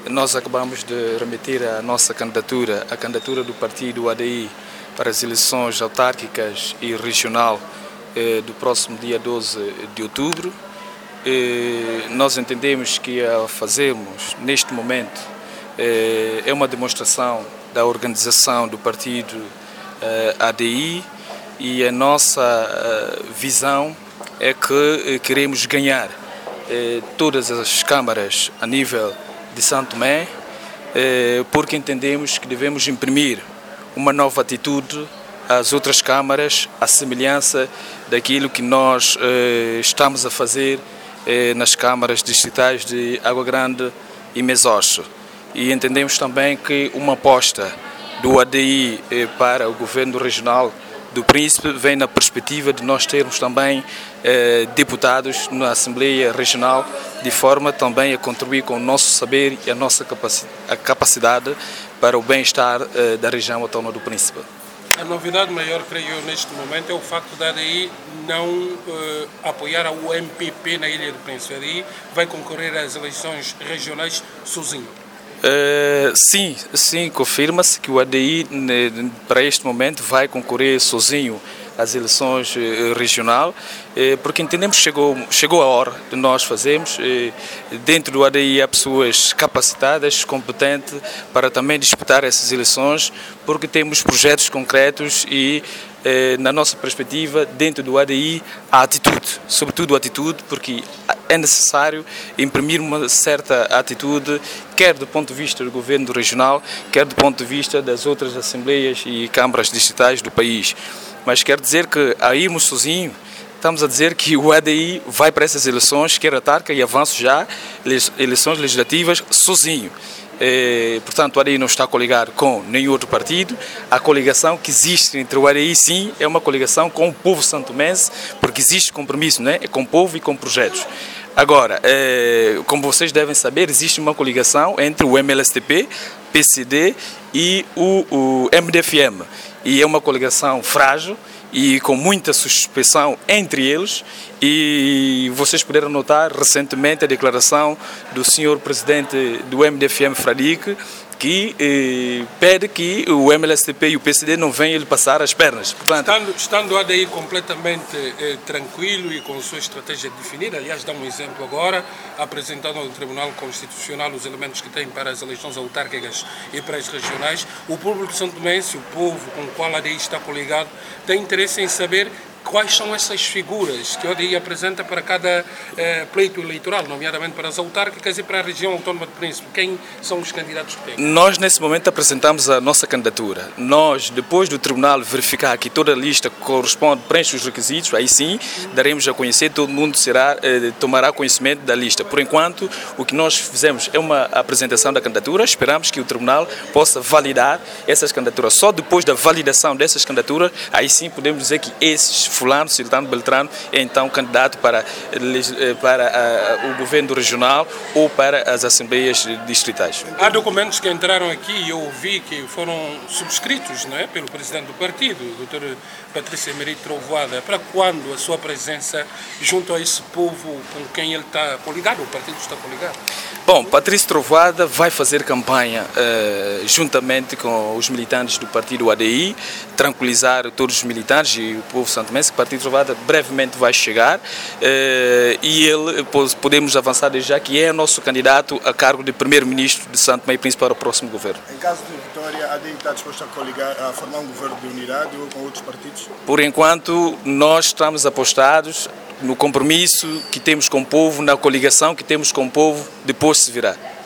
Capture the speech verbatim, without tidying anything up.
nós acabamos de remeter a nossa candidatura, a candidatura do partido A D I para as eleições autárquicas e regional eh, do próximo dia doze de outubro. Eh, nós entendemos que a fazermos neste momento eh, é uma demonstração da organização do partido eh, A D I, e a nossa eh, visão é que eh, queremos ganhar eh, todas as câmaras a nível de Santo Tomé, eh, porque entendemos que devemos imprimir uma nova atitude às outras câmaras, à semelhança daquilo que nós eh, estamos a fazer eh, nas câmaras distritais de Água Grande e Mesocho. E entendemos também que uma aposta do A D I eh, para o governo regional do Príncipe vem na perspectiva de nós termos também eh, deputados na Assembleia Regional, de forma também a contribuir com o nosso saber e a nossa capacidade, a capacidade para o bem-estar eh, da região autónoma do Príncipe. A novidade maior, creio eu, neste momento é o facto da A D I não uh, apoiar o M P P na Ilha do Príncipe. A A D I vai concorrer às eleições regionais sozinho. Uh, sim, sim, confirma-se que o A D I, né, para este momento, vai concorrer sozinho às eleições uh, regional, uh, porque entendemos que chegou, chegou a hora de nós fazermos. Uh, dentro do A D I há pessoas capacitadas, competentes para também disputar essas eleições, porque temos projetos concretos e, uh, na nossa perspectiva, dentro do A D I há atitude, sobretudo atitude, porque é necessário imprimir uma certa atitude, quer do ponto de vista do governo regional, quer do ponto de vista das outras assembleias e câmaras distritais do país. Mas quero dizer que, a irmos sozinho, estamos a dizer que o A D I vai para essas eleições, quer atarca e avanço já, eleições legislativas, sozinho. Eh, portanto, o A D I não está coligado com nenhum outro partido. A coligação que existe entre o A D I, sim, é uma coligação com o povo santomense, porque existe compromisso, né? É com o povo e com projetos. Agora, eh, como vocês devem saber, existe uma coligação entre o M L S T P, P C D e o, o M D F M. E é uma coligação frágil e com muita suspeição entre eles, e vocês puderam notar recentemente a declaração do senhor presidente do M D F M, Fradique, que eh, pede que o M L S T P e o P C D não venham lhe passar as pernas. Portanto, estando, estando o A D I completamente eh, tranquilo e com sua estratégia definida, aliás, dá um exemplo agora, apresentando ao Tribunal Constitucional os elementos que tem para as eleições autárquicas e para as regionais, o público santomense, o povo com o qual a A D I está coligado, tem interesse em saber quais são essas figuras que a A D I apresenta para cada eh, pleito eleitoral, nomeadamente para as autárquicas e para a região autónoma do Príncipe. Quem são os candidatos que têm? Nós, nesse momento, apresentamos a nossa candidatura. Nós, depois do Tribunal verificar que toda a lista corresponde, preenche os requisitos, aí sim, daremos a conhecer, todo mundo será, eh, tomará conhecimento da lista. Por enquanto, o que nós fizemos é uma apresentação da candidatura, esperamos que o Tribunal possa validar essas candidaturas. Só depois da validação dessas candidaturas, aí sim podemos dizer que esses fulano, Siltano, Beltrano é então candidato para, para uh, o governo regional ou para as assembleias distritais. Há documentos que entraram aqui e eu vi que foram subscritos, não é, pelo presidente do partido, o doutor Patrício Emerito Trovoada. Para quando a sua presença junto a esse povo com quem ele está coligado, o partido está coligado? Bom, Patrício Trovoada vai fazer campanha uh, juntamente com os militantes do partido A D I, tranquilizar todos os militantes e o povo santomense. O Partido Trovoada brevemente vai chegar eh, e ele, podemos avançar desde já, que é nosso candidato a cargo de primeiro-ministro de Santo Tomé e Príncipe para o próximo governo. Em caso de vitória, a A D I está disposta a, coligar, a formar um governo de unidade ou com outros partidos? Por enquanto, nós estamos apostados no compromisso que temos com o povo, na coligação que temos com o povo, depois se virá.